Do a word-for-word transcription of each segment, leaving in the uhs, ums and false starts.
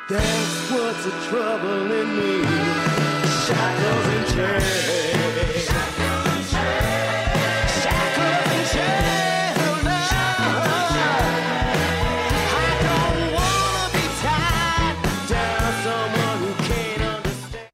That's what's the trouble in me. Shackles and chains. Shackles and chains. Shackles and chains. I don't wanna be tied down to someone who can't understand.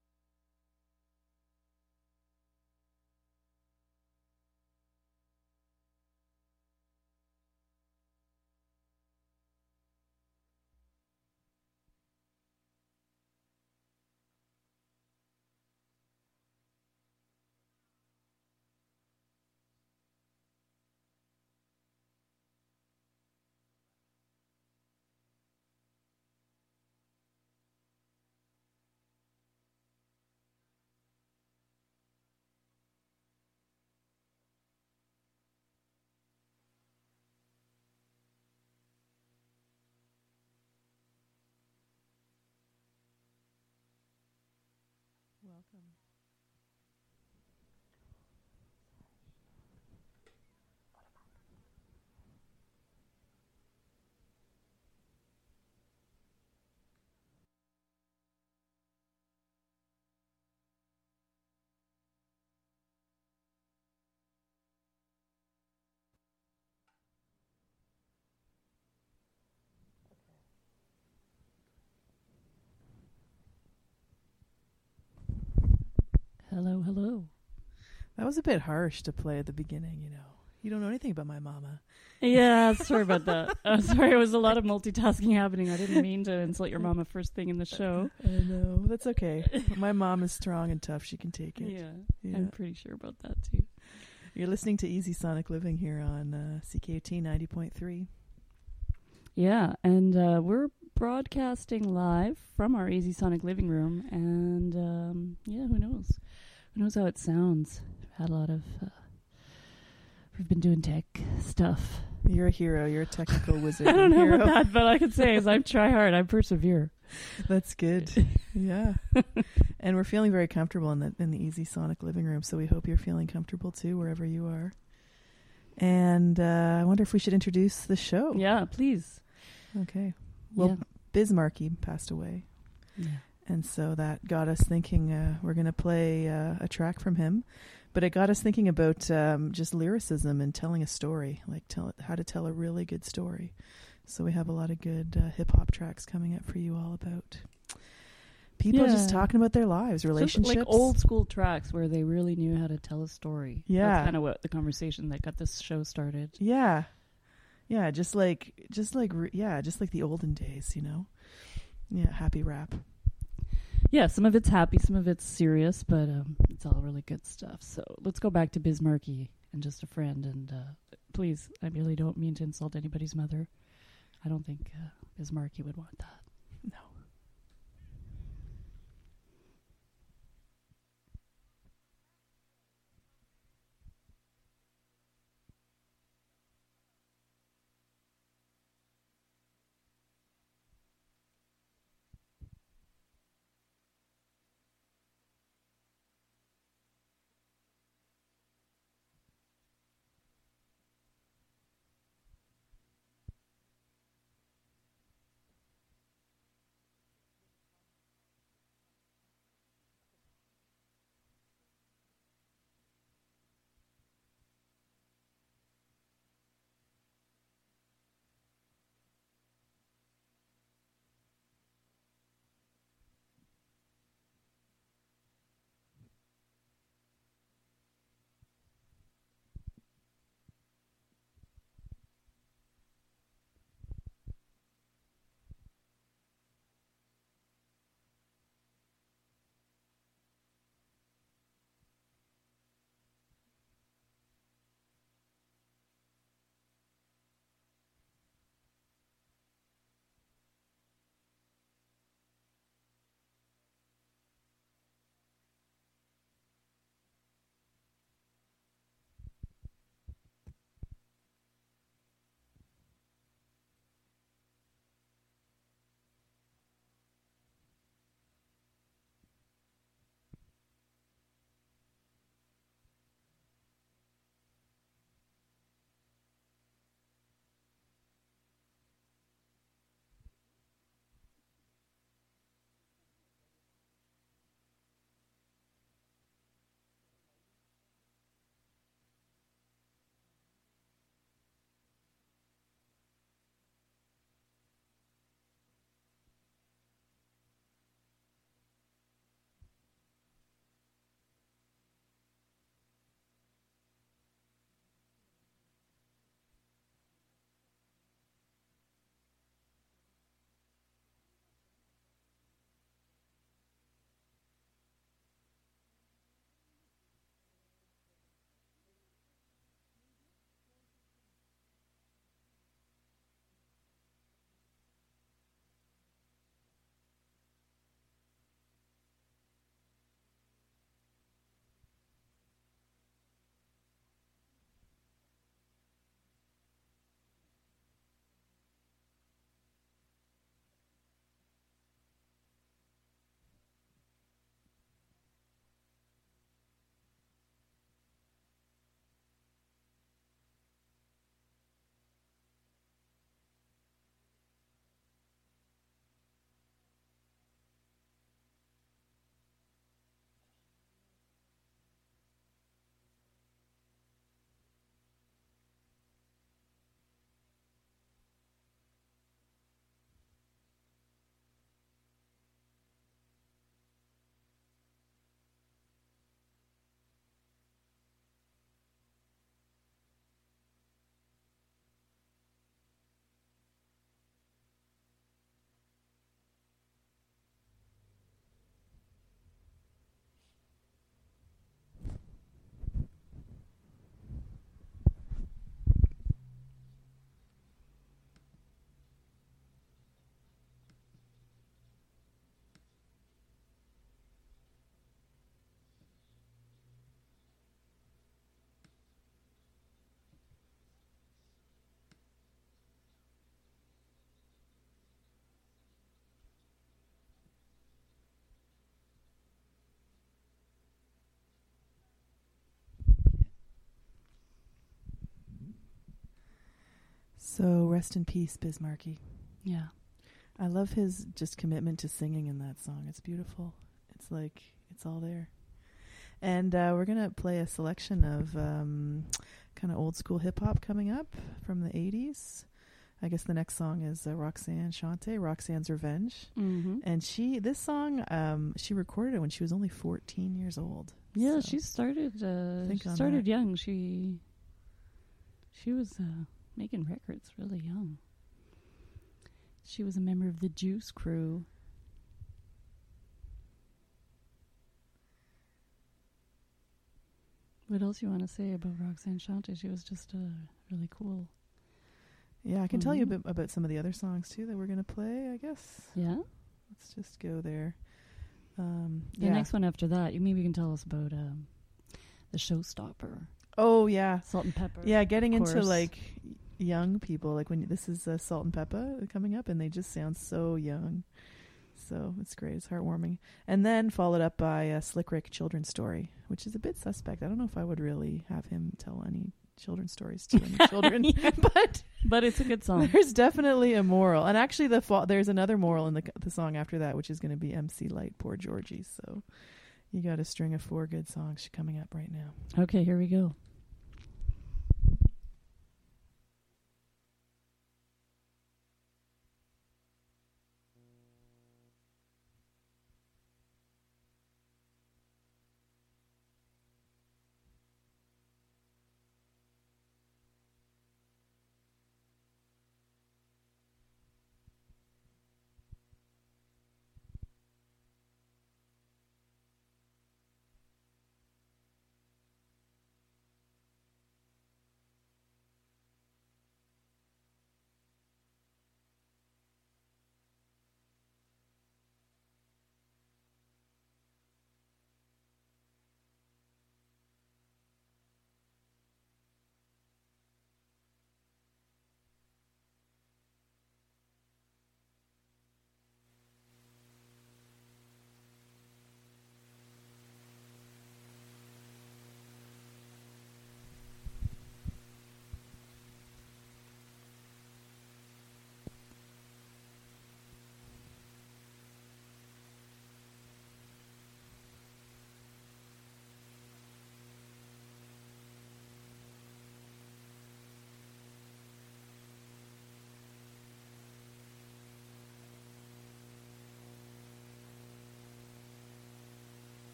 Welcome. Hello, hello. That was a bit harsh to play at the beginning, you know. You don't know anything about my mama. Yeah, sorry about that. Uh, sorry, it was a lot of multitasking happening. I didn't mean to insult your mama first thing in the show. I know. That's okay. My mom is strong and tough. She can take it. Yeah, Yeah. I'm pretty sure about that too. You're listening to Easy Sonic Living here on uh, C K U T ninety point three. Yeah, and uh, we're broadcasting live from our Easy Sonic living room. And um, yeah, who knows? Who knows how it sounds? We've had a lot of... Uh, we've been doing tech stuff. You're a hero. You're a technical wizard. I don't know hero. about that, but I could say is I try hard. I persevere. That's good. Yeah. And we're feeling very comfortable in the, in the Easy Sonic living room, so we hope you're feeling comfortable too, wherever you are. And uh, I wonder if we should introduce the show. Yeah, please. Okay. Well, Yeah. Bismarcky passed away. Yeah. And so that got us thinking uh, we're going to play uh, a track from him. But it got us thinking about um, just lyricism and telling a story, like tell how to tell a really good story. So we have a lot of good uh, hip-hop tracks coming up for you all about people Yeah. just talking about their lives, relationships. Just like old school tracks where they really knew how to tell a story. Yeah. That's kind of what the conversation that got this show started. Yeah. Yeah, just like, just like, re- yeah, just like the olden days, you know? Yeah, happy rap. Yeah, some of it's happy, some of it's serious, but um, it's all really good stuff. So let's go back to Bismarcky and Just a Friend. And uh, please, I really don't mean to insult anybody's mother. I don't think uh, Bismarcky would want that. No. So rest in peace, Biz Markie. Yeah. I love his just commitment to singing in that song. It's beautiful. It's like it's all there. And uh, we're going to play a selection of um, kind of old school hip hop coming up from the eighties. I guess the next song is uh, Roxanne Shante, Roxanne's Revenge. Mm-hmm. And she, this song, um, she recorded it when she was only fourteen years old. Yeah, So she started. Uh, think she on started that. young. She she was uh, making records really young. She was a member of the Juice Crew. What else you want to say about Roxanne Shante? She was just uh, really cool. Yeah, I can tell you a Mhm. bit about some of the other songs too that we're going to play, I guess. Yeah. Let's just go there. Um, The yeah. next one after that, you maybe you can tell us about um, the Showstopper, Oh, yeah. Salt and Pepper. Yeah, getting of into course. like young people, like when this is uh, Salt and Pepper coming up, and they just sound so young. So it's great. It's heartwarming. And then followed up by uh, Slick Rick Children's Story, which is a bit suspect. I don't know if I would really have him tell any children's stories to any children, Yeah. but But it's a good song. there's definitely a moral. And actually, the fa- there's another moral in the the song after that, which is going to be M C Light, Poor Georgie. So you got a string of four good songs coming up right now. Okay, here we go.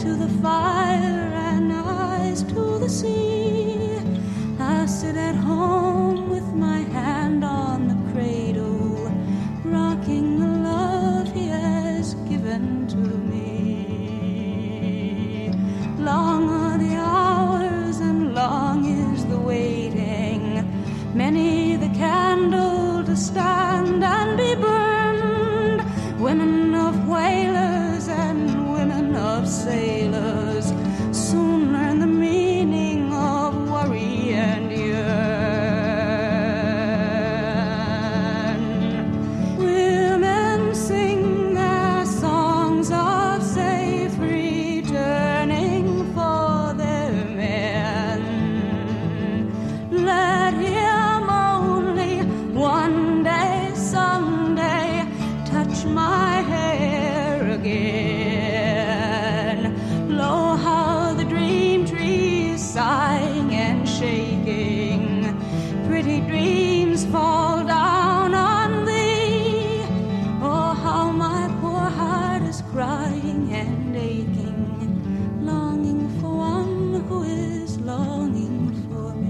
to the fire and eyes to the sea. I sit at home with my hand on the cradle, rocking the love he has given to me. Long are the hours and long is the waiting, many the candle to stand and be burned. Women of whalers and women of sailors soon learn the meaning of worry and yearn. Women sing their songs of safe returning for their men. Let him only one day, someday, touch my hair again. Lo, how the dream tree is sighing and shaking. Pretty dreams fall down on thee. Oh, how my poor heart is crying and aching, longing for one who is longing for me.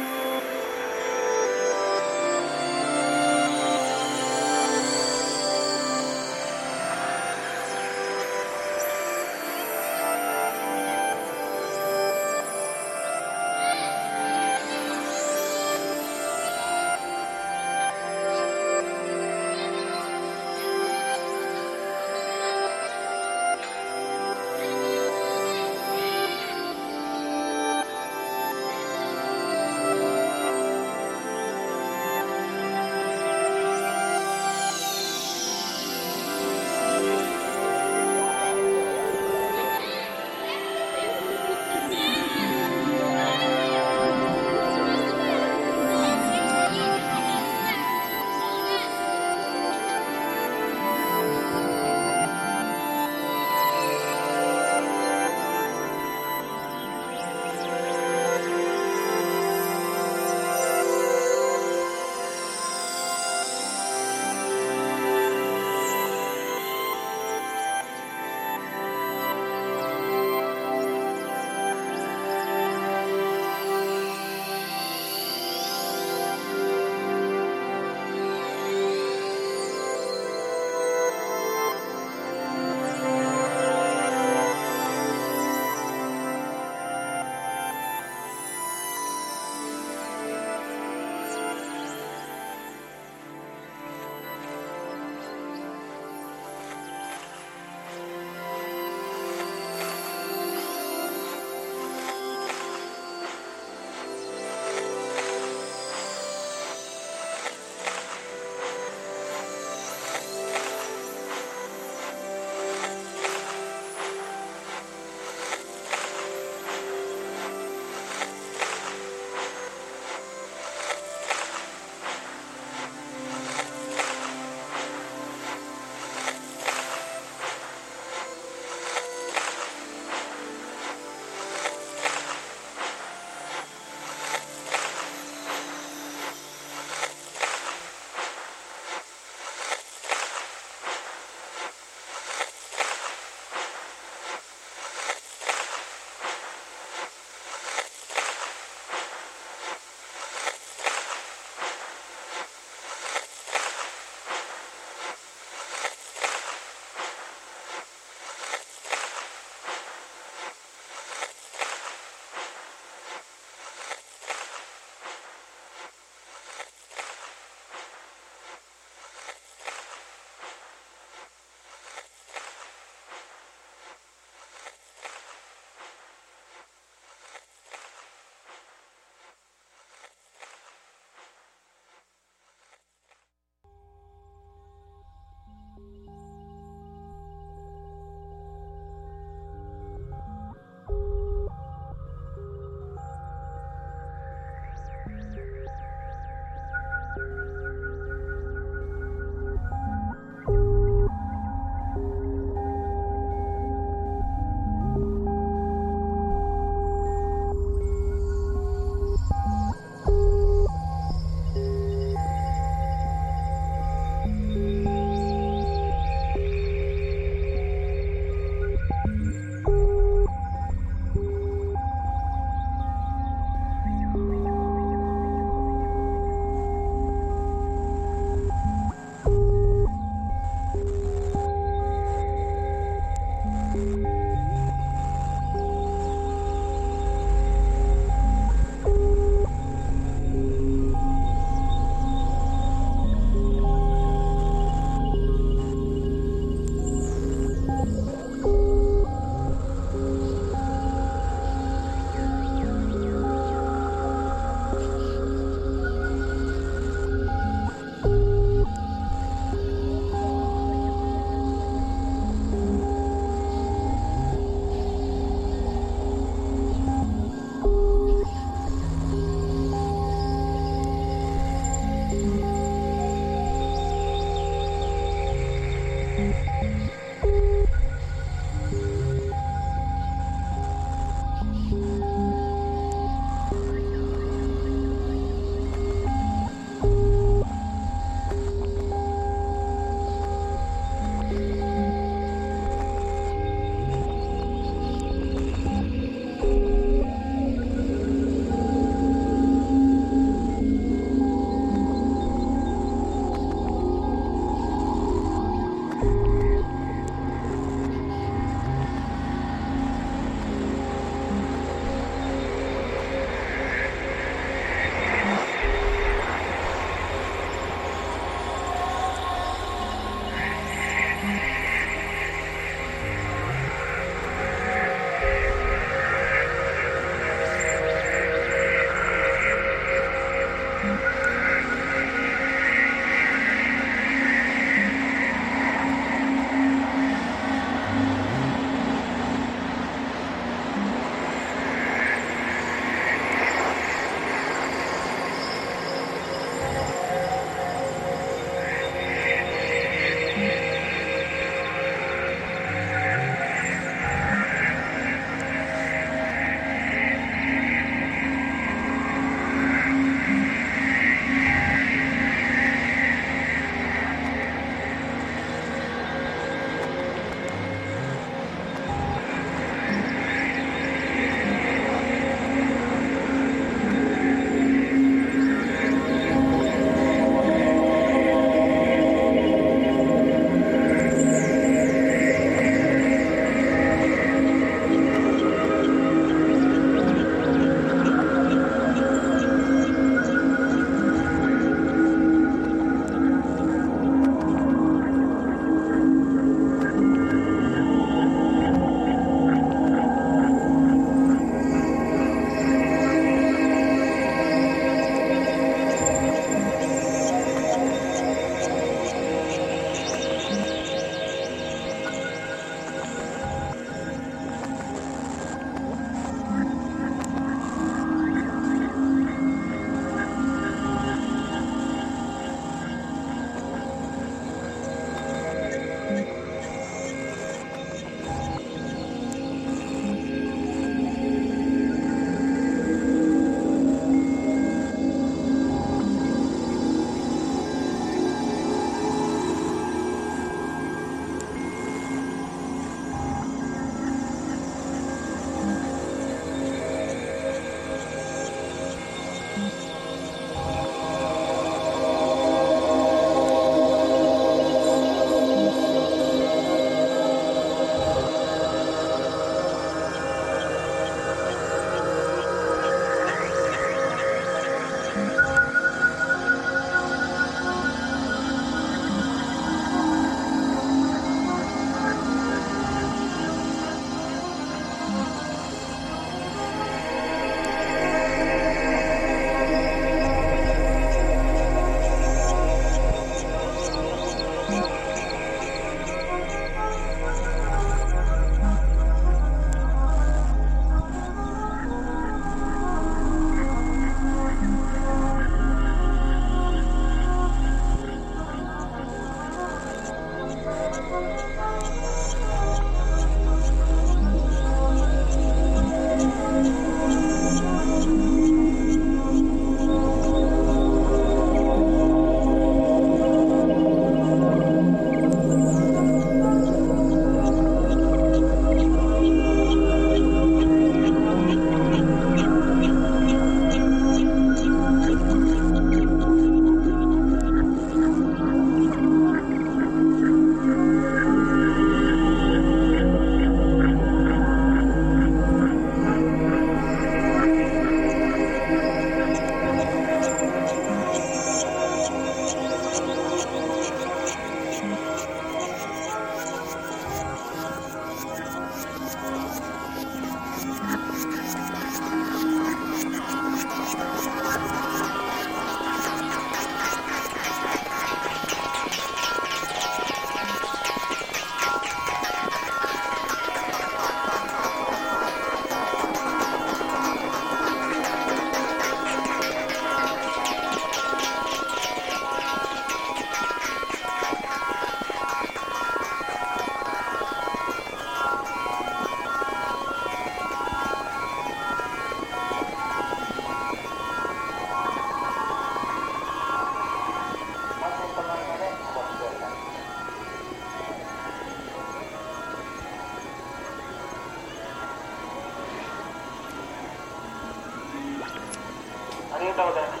とうございました。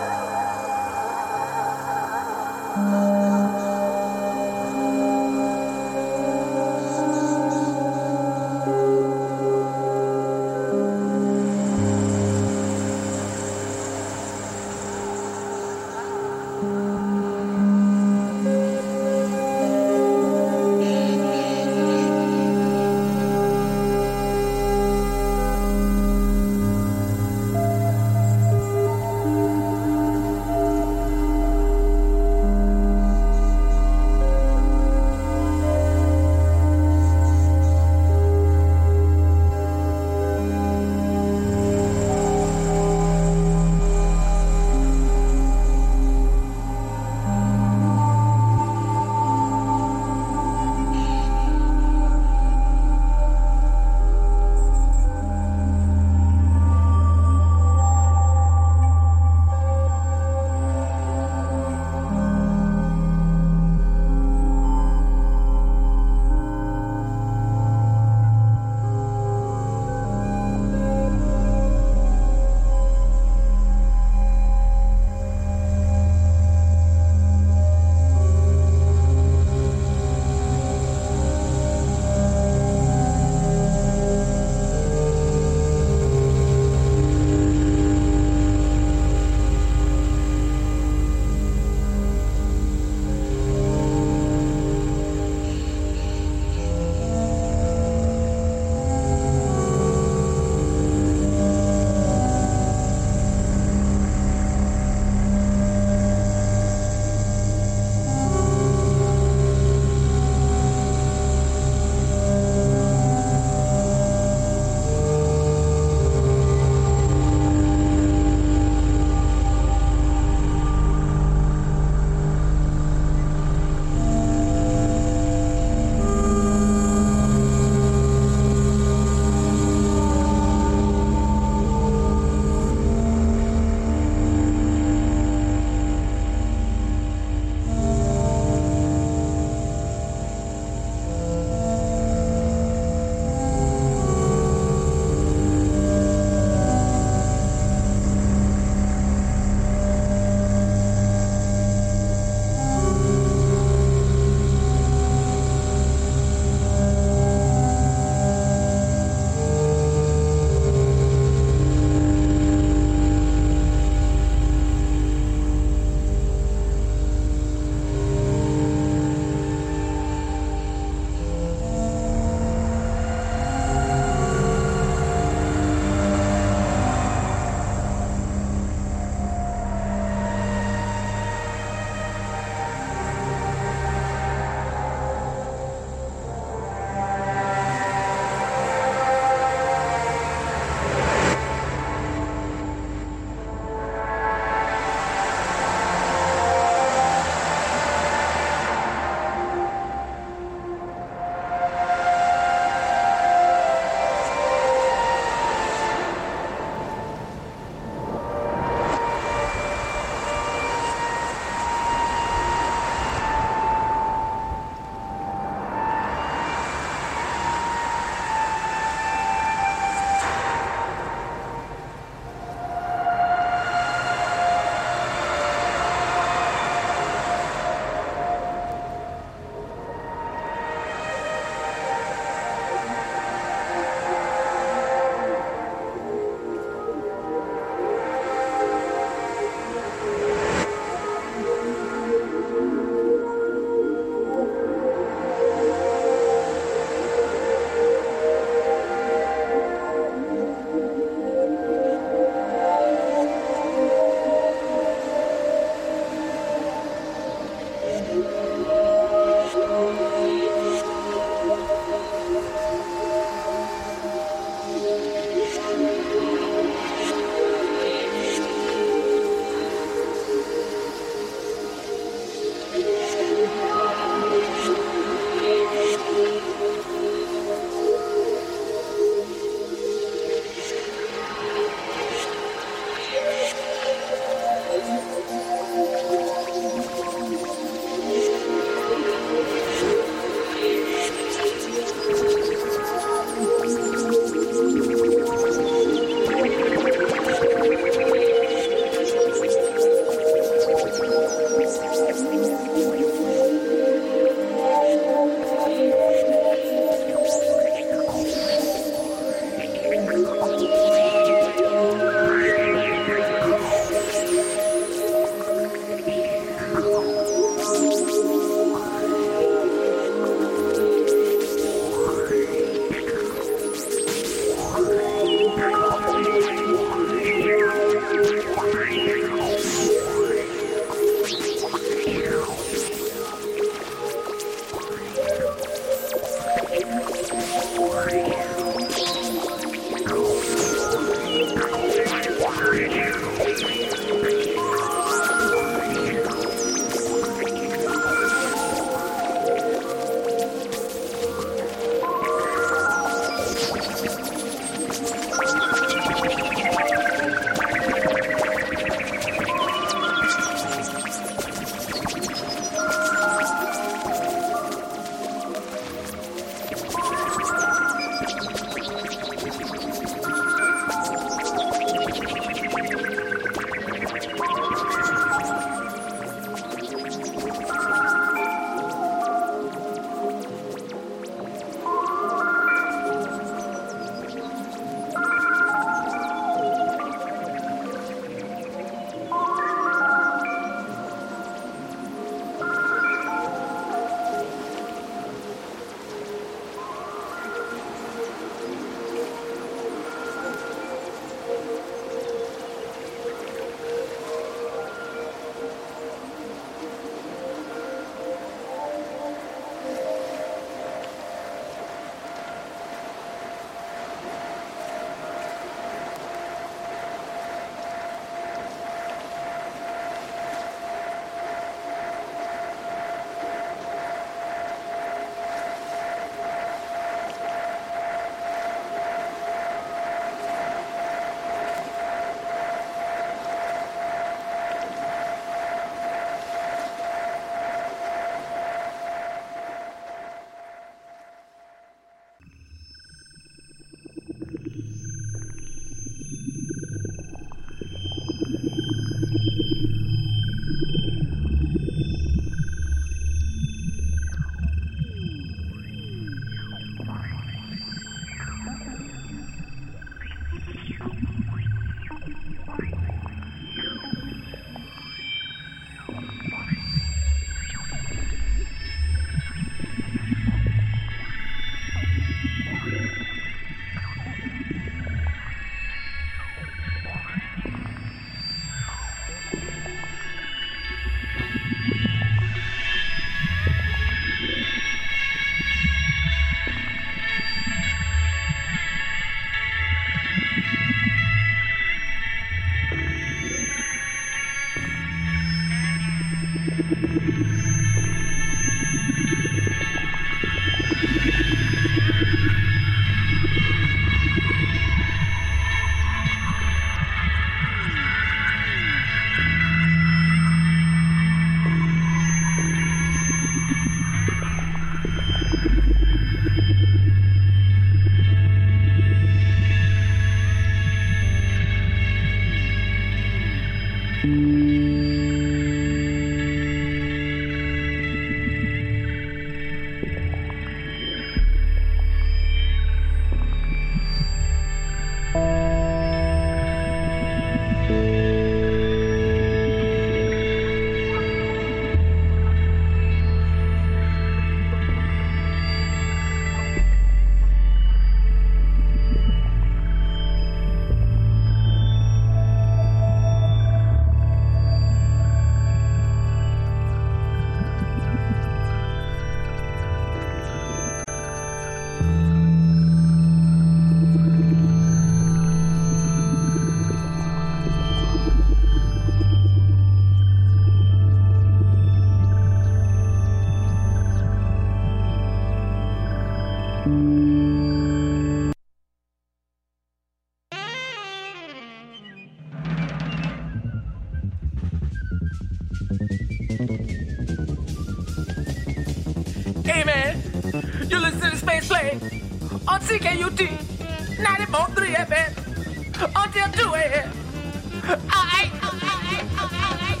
C K U T ninety point three F M until two a.m. Alright, alright, alright, alright,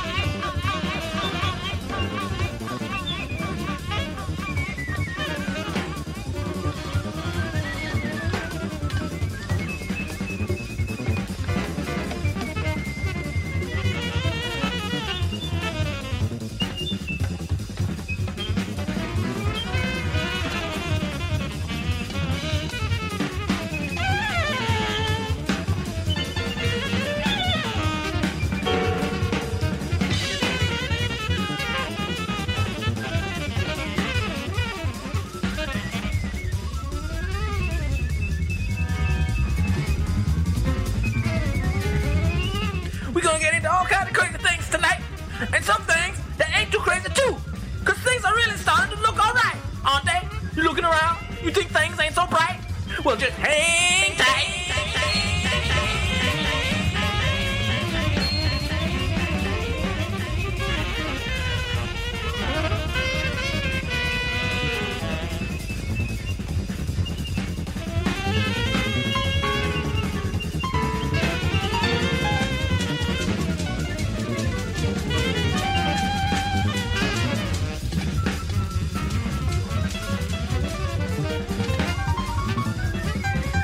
We're gonna get into all kinds of crazy things tonight, and some things that ain't too crazy too, cause things are really starting to look alright, aren't they? You looking around, you think things ain't so bright? Well, just hang